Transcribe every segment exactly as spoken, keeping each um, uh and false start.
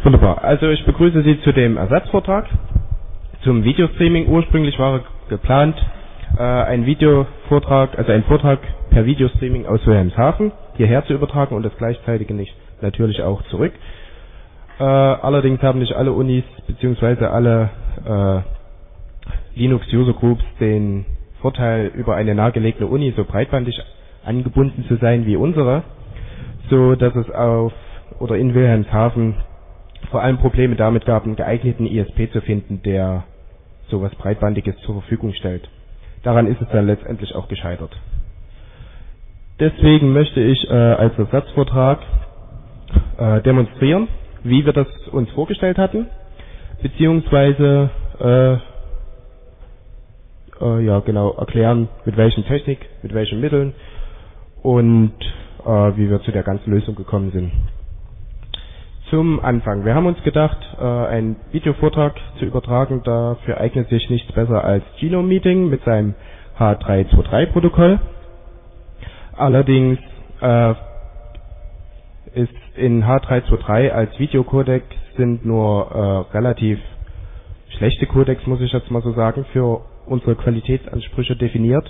Wunderbar. Also ich begrüße Sie zu dem Ersatzvortrag zum Videostreaming. Ursprünglich war geplant, äh, ein Videovortrag, also ein Vortrag per Videostreaming aus Wilhelmshaven hierher zu übertragen und das gleichzeitig nicht natürlich auch zurück. Äh, allerdings haben nicht alle Unis bzw. alle äh, Linux User Groups den Vorteil, über eine nahegelegene Uni so breitbandig angebunden zu sein wie unsere, so dass es auf oder in Wilhelmshaven vor allem Probleme damit gab, einen geeigneten I S P zu finden, der sowas Breitbandiges zur Verfügung stellt. Daran ist es dann letztendlich auch gescheitert. Deswegen möchte ich äh, als Ersatzvortrag äh, demonstrieren, wie wir das uns vorgestellt hatten, beziehungsweise äh, äh, ja genau erklären, mit welchen Technik, mit welchen Mitteln und äh, wie wir zu der ganzen Lösung gekommen sind. Zum Anfang. Wir haben uns gedacht, äh, einen Videovortrag zu übertragen, dafür eignet sich nichts besser als Genome Meeting mit seinem H drei zwei drei Protokoll. Allerdings äh, ist in H drei zwei drei als Videocodec sind nur äh, relativ schlechte Codecs, muss ich jetzt mal so sagen, für unsere Qualitätsansprüche definiert.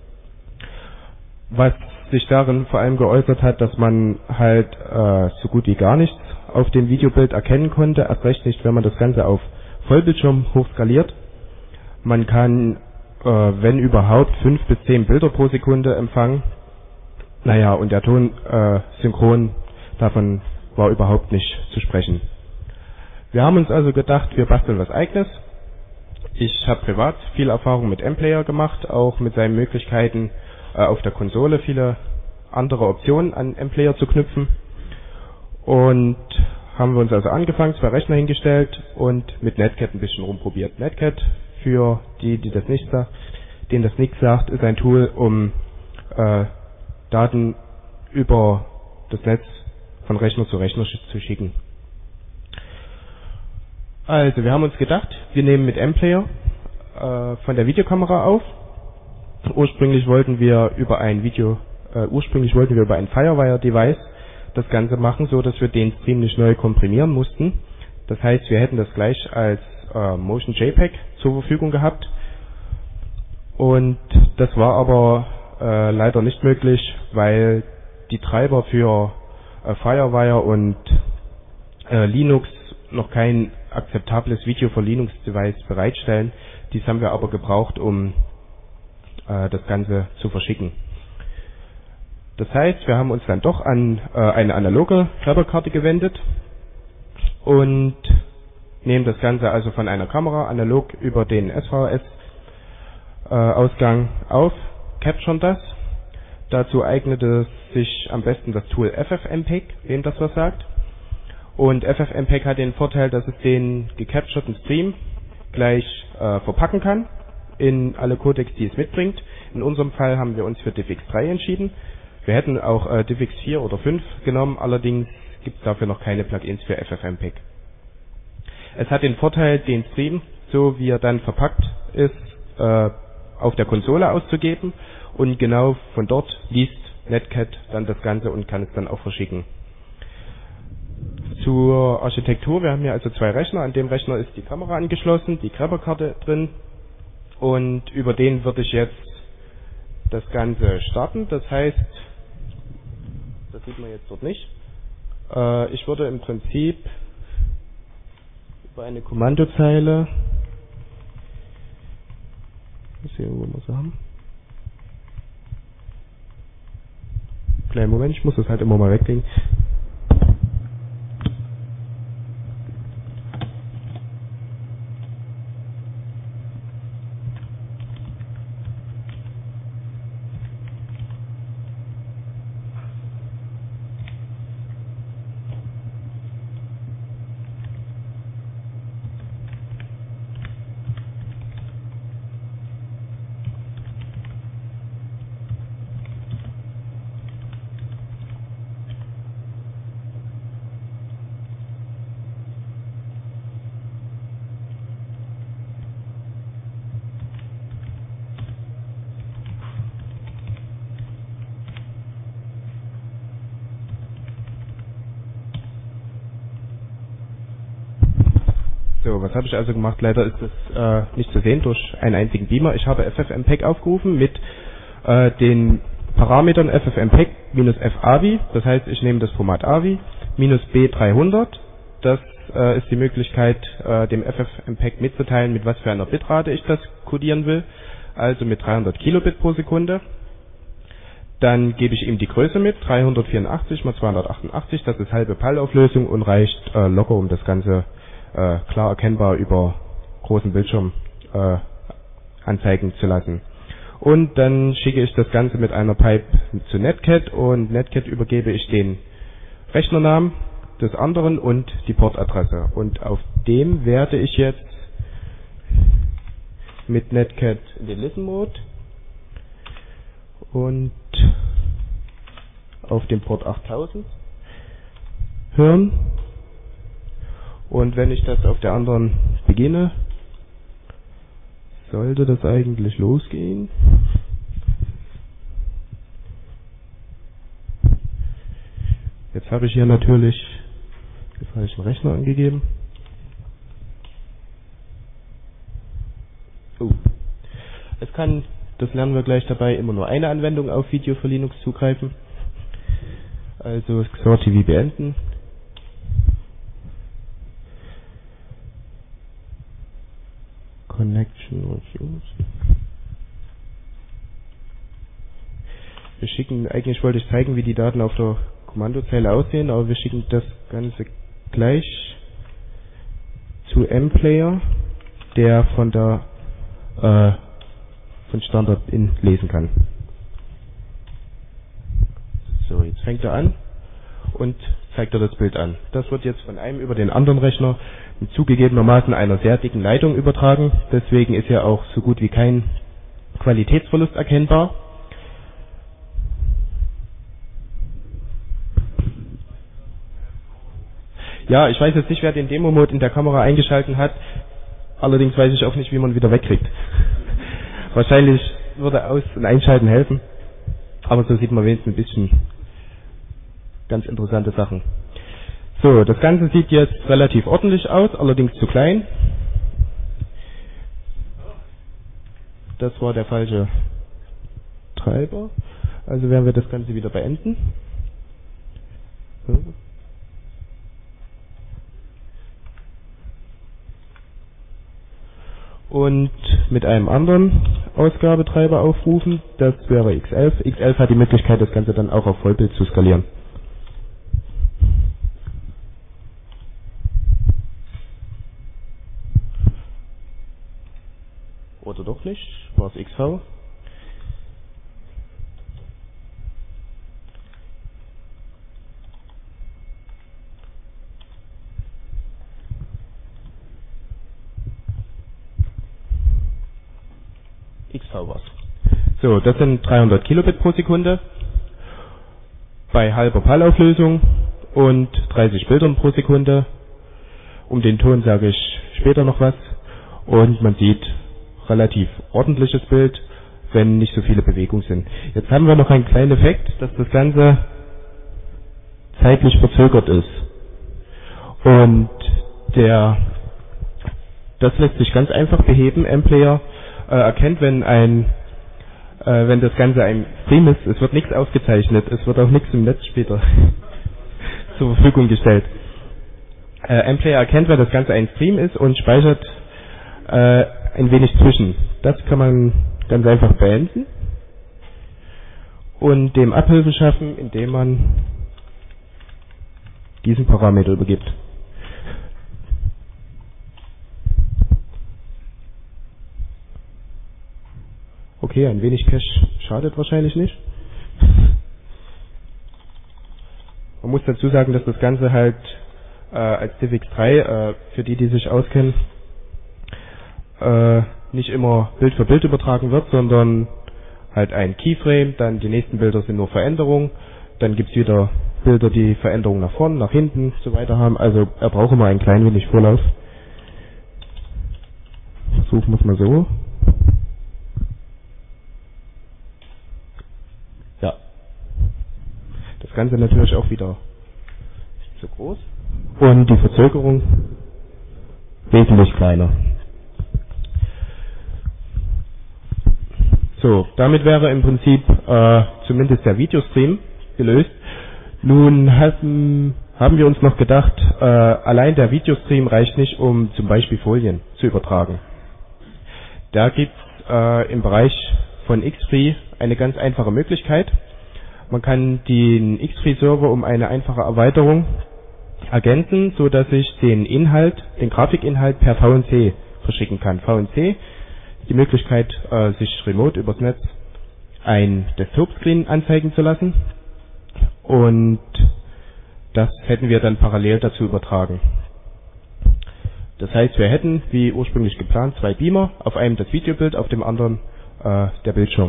Was sich darin vor allem geäußert hat, dass man halt äh, so gut wie gar nichts auf dem Videobild erkennen konnte, erst recht nicht, wenn man das Ganze auf Vollbildschirm hochskaliert. Man kann, äh, wenn überhaupt, fünf bis zehn Bilder pro Sekunde empfangen. Naja, und der Ton äh, synchron, davon war überhaupt nicht zu sprechen. Wir haben uns also gedacht, wir basteln was Eigenes. Ich habe privat viel Erfahrung mit M-Player gemacht, auch mit seinen Möglichkeiten, äh, auf der Konsole viele andere Optionen an M-Player zu knüpfen. Und haben wir uns also angefangen, zwei Rechner hingestellt und mit Netcat ein bisschen rumprobiert. Netcat, für die, die das nicht sagt, denen das nichts sagt, ist ein Tool, um äh, Daten über das Netz von Rechner zu Rechner zu schicken. Also, wir haben uns gedacht, wir nehmen mit M-Player äh, von der Videokamera auf. Ursprünglich wollten wir über ein Video, äh, ursprünglich wollten wir über ein Firewire-Device das Ganze machen, so dass wir den Stream nicht neu komprimieren mussten. Das heißt, wir hätten das gleich als äh, Motion JPEG zur Verfügung gehabt. Und das war aber äh, leider nicht möglich, weil die Treiber für äh, Firewire und äh, Linux noch kein akzeptables Video für Linux-Device bereitstellen. Dies haben wir aber gebraucht, um äh, das Ganze zu verschicken. Das heißt, wir haben uns dann doch an äh, eine analoge Grabberkarte gewendet und nehmen das Ganze also von einer Kamera analog über den S V S-Ausgang äh, auf, capturen das. Dazu eignet es sich am besten das Tool FFmpeg, wem das was sagt. Und FFmpeg hat den Vorteil, dass es den gecapturten Stream gleich äh, verpacken kann in alle Codecs, die es mitbringt. In unserem Fall haben wir uns für DivX drei entschieden. Wir hätten auch äh, DivX vier oder fünf genommen, allerdings gibt es dafür noch keine Plugins für FFmpeg. Es hat den Vorteil, den Stream, so wie er dann verpackt ist, äh, auf der Konsole auszugeben und genau von dort liest Netcat dann das Ganze und kann es dann auch verschicken. Zur Architektur, wir haben hier also zwei Rechner, an dem Rechner ist die Kamera angeschlossen, die Grabberkarte drin und über den würde ich jetzt das Ganze starten, das heißt, das sieht man jetzt dort nicht. Äh, ich würde im Prinzip über eine Kommandozeile, mal sehen, wo wir sie haben. Kleinen Moment, ich muss das halt immer mal weglegen. So, was habe ich also gemacht? Leider ist das äh, nicht zu sehen durch einen einzigen Beamer. Ich habe FFmpeg aufgerufen mit äh, den Parametern ffmpeg minus favi. Das heißt, ich nehme das Format avi minus b dreihundert. Das äh, ist die Möglichkeit, äh, dem FFmpeg mitzuteilen, mit was für einer Bitrate ich das codieren will. Also mit dreihundert Kilobit pro Sekunde. Dann gebe ich ihm die Größe mit, dreihundertvierundachtzig mal zweihundertachtundachtzig, das ist halbe Pallauflösung und reicht äh, locker, um das Ganze äh, klar erkennbar über großen Bildschirm äh, anzeigen zu lassen. Und dann schicke ich das Ganze mit einer Pipe zu Netcat und Netcat übergebe ich den Rechnernamen des anderen und die Portadresse. Und auf dem werde ich jetzt mit Netcat in den Listen Mode und auf dem Port achttausend hören. Und wenn ich das auf der anderen beginne, sollte das eigentlich losgehen. Jetzt habe ich hier natürlich den falschen Rechner angegeben. Oh. Es kann, das lernen wir gleich dabei, immer nur eine Anwendung auf Video für Linux zugreifen. Also Xor-T V beenden. Connection refused. Wir schicken, eigentlich wollte ich zeigen, wie die Daten auf der Kommandozeile aussehen, aber wir schicken das Ganze gleich zu mPlayer, der von der äh, von Standard in lesen kann. So, jetzt fängt er an und zeigt er das Bild an. Das wird jetzt von einem über den anderen Rechner mit zugegebenermaßen einer sehr dicken Leitung übertragen. Deswegen ist ja auch so gut wie kein Qualitätsverlust erkennbar. Ja, ich weiß jetzt nicht, wer den Demo-Mode in der Kamera eingeschaltet hat. Allerdings weiß ich auch nicht, wie man wieder wegkriegt. Wahrscheinlich würde Aus- und Einschalten helfen. Aber so sieht man wenigstens ein bisschen ganz interessante Sachen. So, das Ganze sieht jetzt relativ ordentlich aus, allerdings zu klein. Das war der falsche Treiber. Also werden wir das Ganze wieder beenden. So. Und mit einem anderen Ausgabetreiber aufrufen, das wäre X elf. X elf hat die Möglichkeit, das Ganze dann auch auf Vollbild zu skalieren. Oder doch nicht? War es X V? X V war's. So, das sind dreihundert Kilobit pro Sekunde bei halber Pallauflösung und dreißig Bildern pro Sekunde. Um den Ton sage ich später noch was. Und man sieht relativ ordentliches Bild, wenn nicht so viele Bewegungen sind. Jetzt haben wir noch einen kleinen Effekt, dass das Ganze zeitlich verzögert ist. Und der, das lässt sich ganz einfach beheben. mPlayer äh, erkennt, wenn ein, äh, wenn das Ganze ein Stream ist, es wird nichts aufgezeichnet, es wird auch nichts im Netz später zur Verfügung gestellt. Äh, mPlayer erkennt, wenn das Ganze ein Stream ist und speichert äh, ein wenig zwischen. Das kann man ganz einfach beenden und dem Abhilfe schaffen, indem man diesen Parameter übergibt. Okay, ein wenig Cache schadet wahrscheinlich nicht. Man muss dazu sagen, dass das Ganze halt äh, als DivX drei, äh, für die, die sich auskennen, äh, nicht immer Bild für Bild übertragen wird, sondern halt ein Keyframe, dann die nächsten Bilder sind nur Veränderungen, dann gibt es wieder Bilder, die Veränderungen nach vorne, nach hinten und so weiter haben. Also er braucht immer ein klein wenig Vorlauf. Versuchen wir es mal so. Ja. Das Ganze natürlich auch wieder zu groß. Und die Verzögerung wesentlich kleiner. So, damit wäre im Prinzip äh, zumindest der Videostream gelöst. Nun haben, haben wir uns noch gedacht, äh, allein der Videostream reicht nicht, um zum Beispiel Folien zu übertragen. Da gibt es äh, im Bereich von Xfree eine ganz einfache Möglichkeit. Man kann den Xfree-Server um eine einfache Erweiterung ergänzen, so dass ich den Inhalt, den Grafikinhalt per V N C verschicken kann. V N C ist die Möglichkeit, äh, sich remote übers Netz ein Desktop-Screen anzeigen zu lassen, und das hätten wir dann parallel dazu übertragen. Das heißt, wir hätten, wie ursprünglich geplant, zwei Beamer, auf einem das Videobild, auf dem anderen äh, der Bildschirm.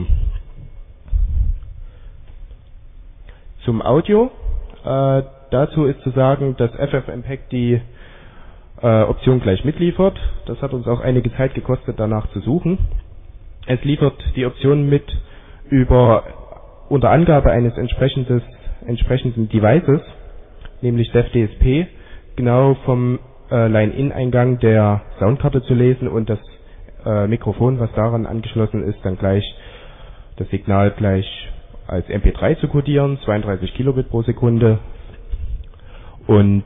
Zum Audio, äh, dazu ist zu sagen, dass F F mpeg die äh, Option gleich mitliefert. Das hat uns auch einige Zeit gekostet, danach zu suchen. Es liefert die Option mit über unter Angabe eines entsprechendes, entsprechenden Devices, nämlich D E F D S P, genau vom äh, Line-In-Eingang der Soundkarte zu lesen und das äh, Mikrofon, was daran angeschlossen ist, dann gleich das Signal gleich als M P drei zu codieren, zweiunddreißig Kilobit pro Sekunde, und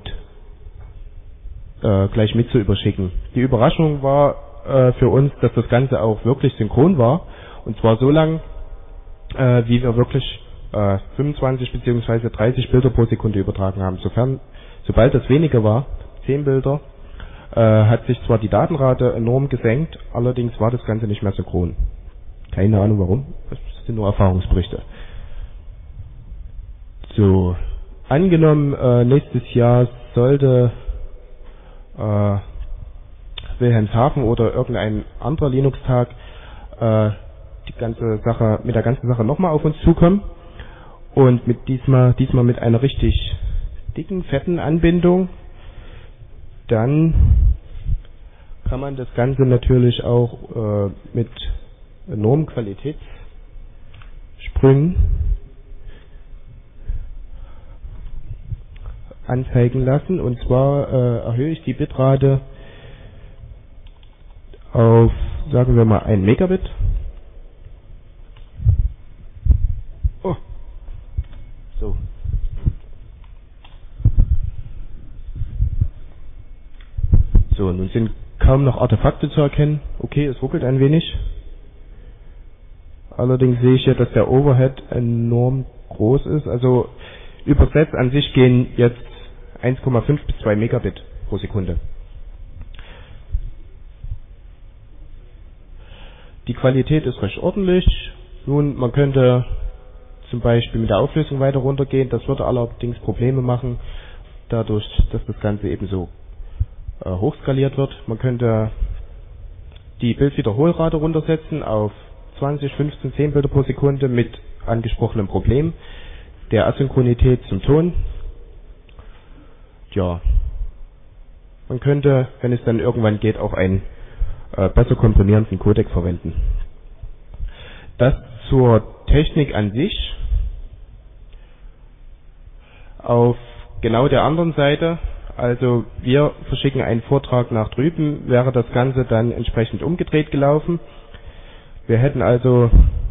äh, gleich mit zu überschicken. Die Überraschung war äh, für uns, dass das Ganze auch wirklich synchron war, und zwar so lang, äh, wie wir wirklich äh, fünfundzwanzig bzw. dreißig Bilder pro Sekunde übertragen haben. Sofern, sobald das weniger war, zehn Bilder, äh, hat sich zwar die Datenrate enorm gesenkt, allerdings war das Ganze nicht mehr synchron. Keine Ahnung warum, das sind nur Erfahrungsberichte. So, angenommen, äh, nächstes Jahr sollte äh, Wilhelmshaven oder irgendein anderer Linux-Tag äh, die ganze Sache, mit der ganzen Sache nochmal auf uns zukommen, und mit diesmal, diesmal mit einer richtig dicken, fetten Anbindung, dann kann man das Ganze natürlich auch äh, mit enormen Qualitätssprüngen anzeigen lassen, und zwar äh, erhöhe ich die Bitrate auf, sagen wir mal, ein Megabit. Oh. So. So, nun sind kaum noch Artefakte zu erkennen. Okay, es ruckelt ein wenig. Allerdings sehe ich ja, dass der Overhead enorm groß ist. Also übersetzt an sich gehen jetzt eins Komma fünf bis zwei Megabit pro Sekunde. Die Qualität ist recht ordentlich. Nun, man könnte zum Beispiel mit der Auflösung weiter runtergehen. Das würde allerdings Probleme machen, dadurch, dass das Ganze eben so äh, hochskaliert wird. Man könnte die Bildwiederholrate runtersetzen auf zwanzig, fünfzehn, zehn Bilder pro Sekunde mit angesprochenem Problem der Asynchronität zum Ton. Ja, man könnte, wenn es dann irgendwann geht, auch einen äh, besser komprimierenden Codec verwenden. Das zur Technik an sich. Auf genau der anderen Seite, also wir verschicken einen Vortrag nach drüben, wäre das Ganze dann entsprechend umgedreht gelaufen. Wir hätten also,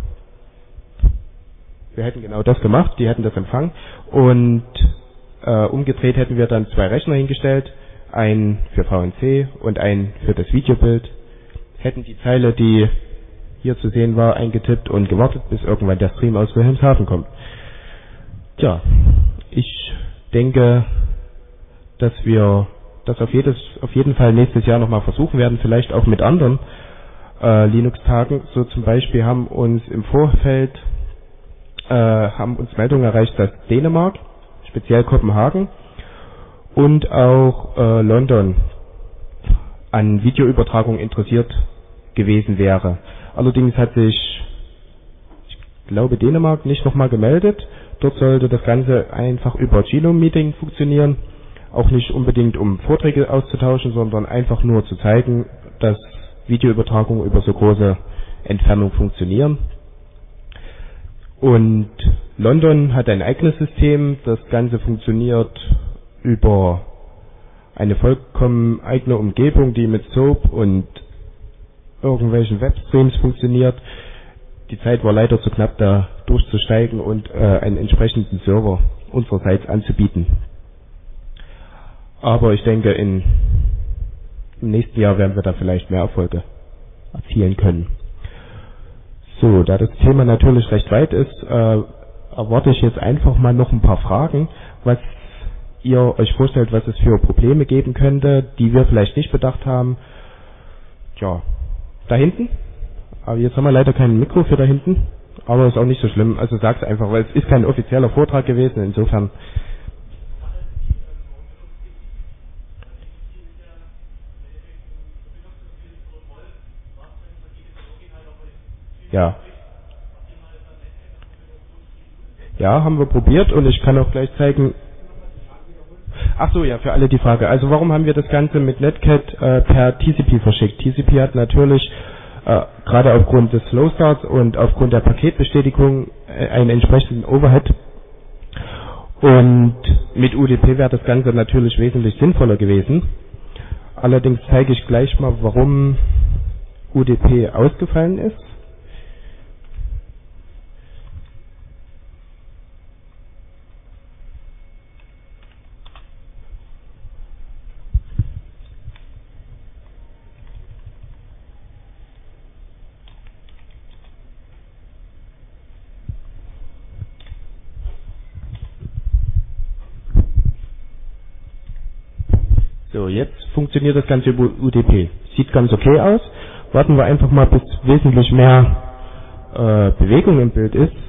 wir hätten genau das gemacht, die hätten das empfangen, und äh, umgedreht hätten wir dann zwei Rechner hingestellt, einen für V N C und einen für das Videobild, hätten die Zeile, die hier zu sehen war, eingetippt und gewartet, bis irgendwann der Stream aus Wilhelmshaven kommt. Tja, ich denke, dass wir das auf, jedes, auf jeden Fall nächstes Jahr nochmal versuchen werden, vielleicht auch mit anderen äh, Linux-Tagen. So zum Beispiel haben uns im Vorfeld äh, haben uns Meldungen erreicht, dass Dänemark, speziell Kopenhagen und auch äh, London an Videoübertragung interessiert gewesen wäre. Allerdings hat sich, ich glaube, Dänemark nicht nochmal gemeldet. Dort sollte das Ganze einfach über Genome-Meeting funktionieren. Auch nicht unbedingt, um Vorträge auszutauschen, sondern einfach nur zu zeigen, dass Videoübertragungen über so große Entfernung funktionieren. Und London hat ein eigenes System. Das Ganze funktioniert über eine vollkommen eigene Umgebung, die mit Soap und irgendwelchen Webstreams funktioniert. Die Zeit war leider zu knapp, da durchzusteigen und äh, einen entsprechenden Server unsererseits anzubieten. Aber ich denke, in, im nächsten Jahr werden wir da vielleicht mehr Erfolge erzielen können. So, da das Thema natürlich recht weit ist, äh, erwarte ich jetzt einfach mal noch ein paar Fragen, was ihr euch vorstellt, was es für Probleme geben könnte, die wir vielleicht nicht bedacht haben. Tja, da hinten? Aber jetzt haben wir leider kein Mikro für da hinten, aber ist auch nicht so schlimm. Also sag's einfach, weil es ist kein offizieller Vortrag gewesen, insofern. Ja. Ja, haben wir probiert und ich kann auch gleich zeigen. Ach so, ja, für alle die Frage. Also warum haben wir das Ganze mit Netcat äh, per T C P verschickt? T C P hat natürlich äh, gerade aufgrund des Slow Starts und aufgrund der Paketbestätigung äh, einen entsprechenden Overhead. Und mit U D P wäre das Ganze natürlich wesentlich sinnvoller gewesen. Allerdings zeige ich gleich mal, warum U D P ausgefallen ist. So, jetzt funktioniert das Ganze über U D P. Sieht ganz okay aus. Warten wir einfach mal, bis wesentlich mehr äh, Bewegung im Bild ist.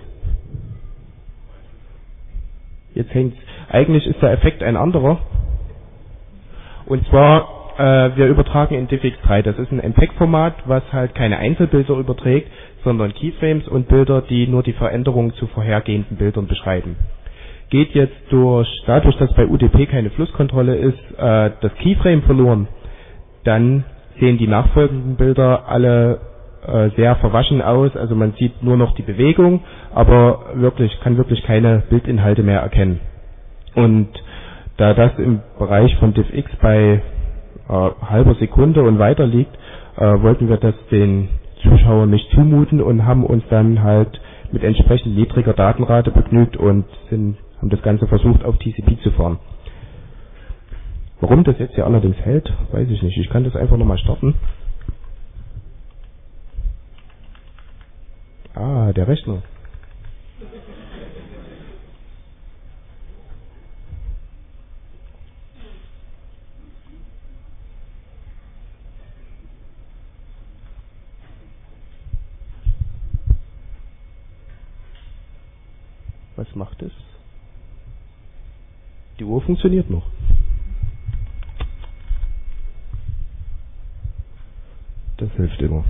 Jetzt hängt's. Eigentlich ist der Effekt ein anderer. Und zwar, äh, wir übertragen in Diff X drei. Das ist ein M P E G-Format, was halt keine Einzelbilder überträgt, sondern Keyframes und Bilder, die nur die Veränderungen zu vorhergehenden Bildern beschreiben. Geht jetzt durch, dadurch, dass bei U D P keine Flusskontrolle ist, äh, das Keyframe verloren, dann sehen die nachfolgenden Bilder alle äh, sehr verwaschen aus, also man sieht nur noch die Bewegung, aber wirklich, kann wirklich keine Bildinhalte mehr erkennen. Und da das im Bereich von Diff X bei äh, halber Sekunde und weiter liegt, äh, wollten wir das den Zuschauern nicht zumuten und haben uns dann halt mit entsprechend niedriger Datenrate begnügt und sind haben das Ganze versucht auf T C P zu fahren. Warum das jetzt hier allerdings hält, weiß ich nicht. Ich kann das einfach nochmal starten. Ah, der Rechner. Was macht es? Die Uhr funktioniert noch. Das hilft immer.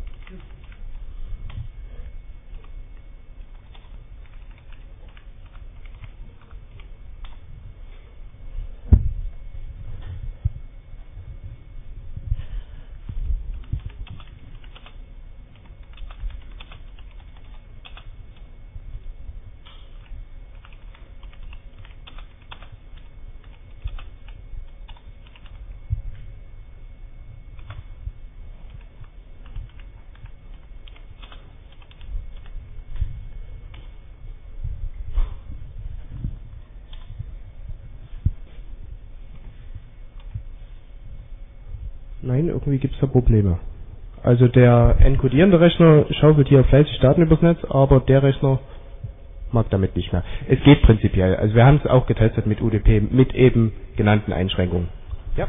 Nein, irgendwie gibt es da Probleme. Also der enkodierende Rechner schaufelt hier fleißig Daten übers Netz, aber der Rechner mag damit nicht mehr. Es geht prinzipiell. Also wir haben es auch getestet mit U D P, mit eben genannten Einschränkungen. Ja.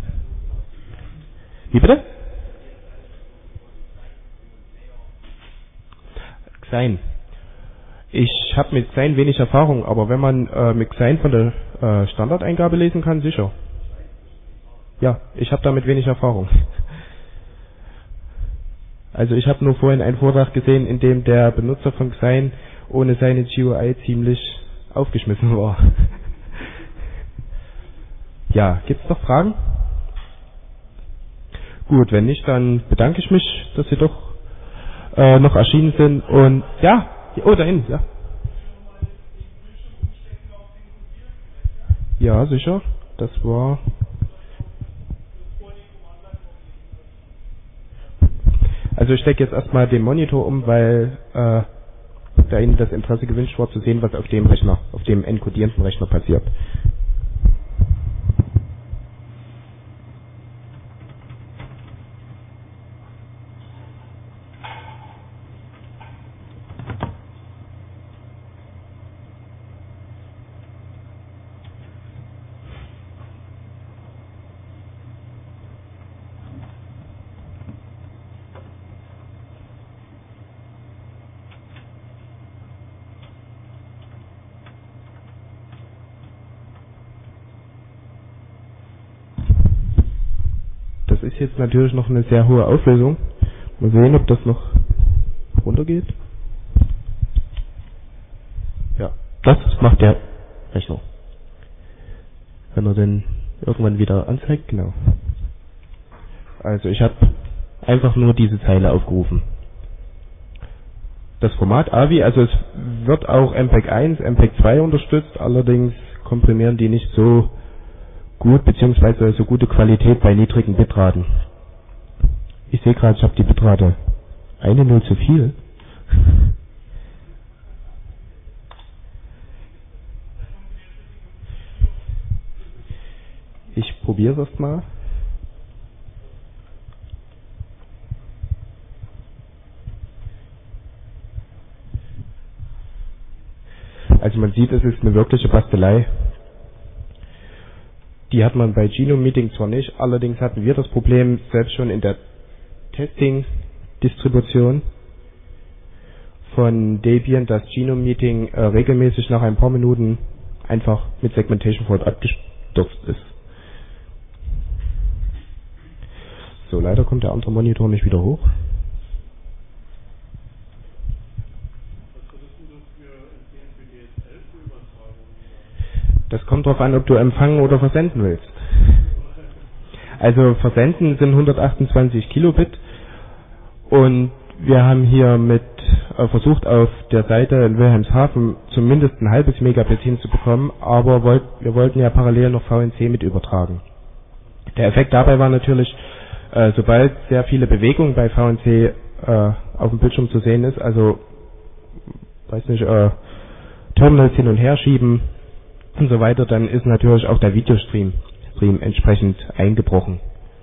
Wie bitte? Xein. Ich habe mit Xein wenig Erfahrung, aber wenn man äh, mit Xein von der äh, Standardeingabe lesen kann, sicher. Ja, ich habe damit wenig Erfahrung. Also ich habe nur vorhin einen Vortrag gesehen, in dem der Benutzer von Xein ohne seine G U I ziemlich aufgeschmissen war. Ja, gibt's noch Fragen? Gut, wenn nicht, dann bedanke ich mich, dass Sie doch äh, noch erschienen sind und ja, oh, da hinten, ja. Ja, sicher, das war Also ich stecke jetzt erstmal den Monitor um, weil äh, da Ihnen das Interesse gewünscht war, zu sehen, was auf dem Rechner, auf dem enkodierenden Rechner passiert. Das ist jetzt natürlich noch eine sehr hohe Auflösung. Mal sehen, ob das noch runtergeht. Ja, das macht der Rechner. Wenn er denn irgendwann wieder anzeigt, genau. Also ich habe einfach nur diese Zeile aufgerufen. Das Format A V I, also es wird auch M P E G eins, M P E G zwei unterstützt, allerdings komprimieren die nicht so gut, beziehungsweise so gute Qualität bei niedrigen Bitraten. Ich sehe gerade, ich habe die Bitrate eine Null zu viel. Ich probiere es erstmal. Also man sieht, es ist eine wirkliche Bastelei. Die hat man bei Genome Meeting zwar nicht, allerdings hatten wir das Problem selbst schon in der Testing-Distribution von Debian, dass Genome Meeting äh, regelmäßig nach ein paar Minuten einfach mit Segmentation Fault abgestürzt ist. So, leider kommt der andere Monitor nicht wieder hoch. Das kommt darauf an, ob du empfangen oder versenden willst. Also versenden sind hundertachtundzwanzig Kilobit und wir haben hier mit äh, versucht auf der Seite in Wilhelmshaven zumindest ein halbes Megabit hinzubekommen, aber wollt, wir wollten ja parallel noch V N C mit übertragen. Der Effekt dabei war natürlich, äh, sobald sehr viele Bewegungen bei V N C äh, auf dem Bildschirm zu sehen ist, also weiß nicht, äh, Terminals hin und her schieben und so weiter, dann ist natürlich auch der Videostream Stream entsprechend eingebrochen.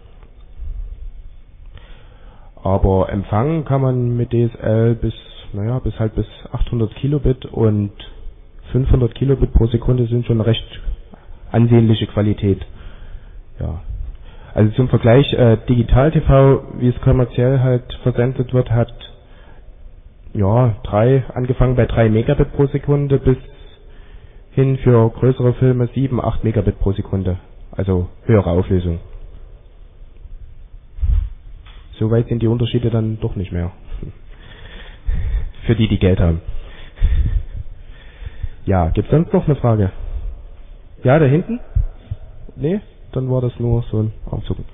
Aber empfangen kann man mit D S L bis, naja, bis halt bis achthundert Kilobit und fünfhundert Kilobit pro Sekunde sind schon eine recht ansehnliche Qualität. Ja. Also zum Vergleich, äh, Digital T V, wie es kommerziell halt versendet wird, hat ja drei, angefangen bei drei Megabit pro Sekunde bis hin für größere Filme sieben, acht Megabit pro Sekunde. Also höhere Auflösung. So weit sind die Unterschiede dann doch nicht mehr. Für die, die Geld haben. Ja, gibt's sonst noch eine Frage? Ja, da hinten? Nee? Dann war das nur so ein Aufzucken.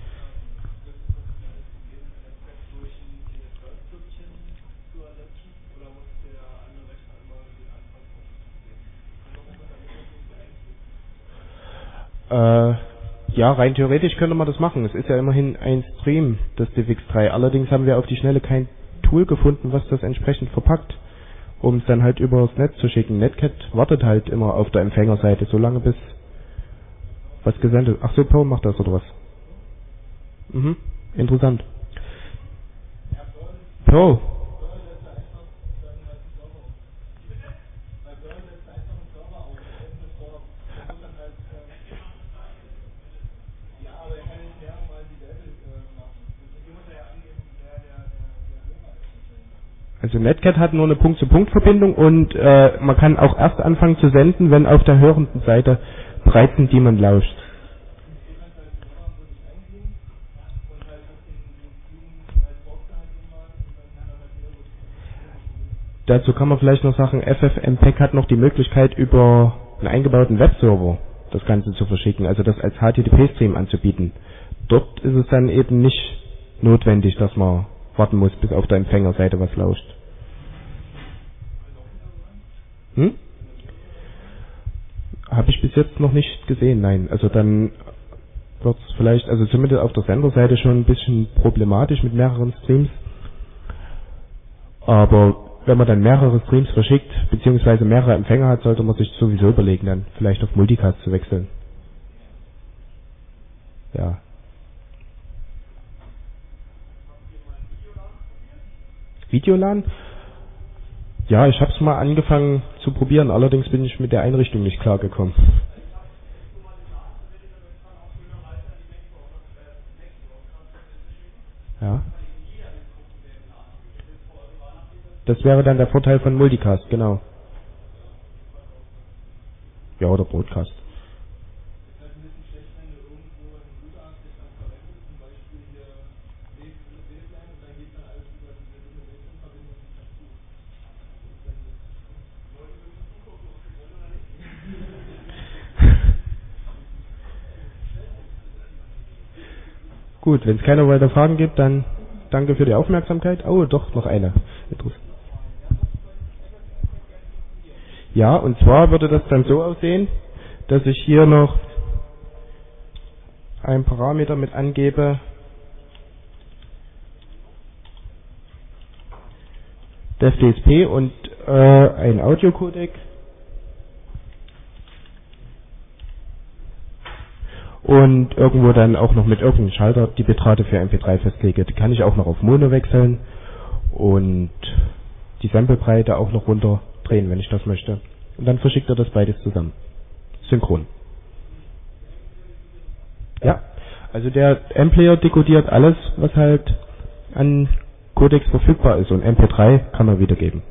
Äh, ja, rein theoretisch könnte man das machen. Es ist ja immerhin ein Stream, das D V X drei. Allerdings haben wir auf die Schnelle kein Tool gefunden, was das entsprechend verpackt, um es dann halt übers Netz zu schicken. Netcat wartet halt immer auf der Empfängerseite, solange bis was gesendet. Ach so, Paul macht das oder was? Mhm, interessant. Paul. Also Netcat hat nur eine Punkt-zu-Punkt-Verbindung und äh, man kann auch erst anfangen zu senden, wenn auf der hörenden Seite bereits ein Daemon lauscht. Dazu kann man vielleicht noch sagen, F F M P E G hat noch die Möglichkeit, über einen eingebauten Webserver das Ganze zu verschicken, also das als H T T P-Stream anzubieten. Dort ist es dann eben nicht notwendig, dass man warten muss, bis auf der Empfängerseite was lauscht. Hm? Habe ich bis jetzt noch nicht gesehen, nein. Also dann wird es vielleicht, also zumindest auf der Senderseite schon ein bisschen problematisch mit mehreren Streams. Aber wenn man dann mehrere Streams verschickt, beziehungsweise mehrere Empfänger hat, sollte man sich sowieso überlegen, dann vielleicht auf Multicast zu wechseln. Ja. Videolan? Ja, ich habe es mal angefangen zu probieren, allerdings bin ich mit der Einrichtung nicht klargekommen. Ja. Das wäre dann der Vorteil von Multicast, genau. Ja, oder Broadcast. Gut, wenn es keine weiteren Fragen gibt, dann danke für die Aufmerksamkeit. Oh, doch, noch eine. Ja, und zwar würde das dann so aussehen, dass ich hier noch einen Parameter mit angebe, def D S P und äh, ein Audiocodec und irgendwo dann auch noch mit irgendeinem Schalter die Bitrate für M P drei festlege. Die kann ich auch noch auf Mono wechseln und die Samplebreite auch noch runterdrehen, wenn ich das möchte. Und dann verschickt er das beides zusammen. Synchron. Ja, also der M-Player dekodiert alles, was halt an Codecs verfügbar ist, und M P drei kann er wiedergeben.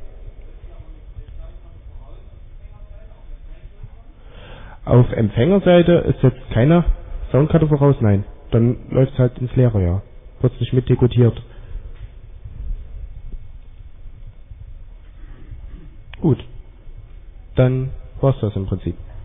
Auf Empfängerseite ist jetzt keine Soundkarte voraus, nein. Dann läuft es halt ins Leere, ja. Wird nicht mit dekodiert. Gut. Dann war's das im Prinzip.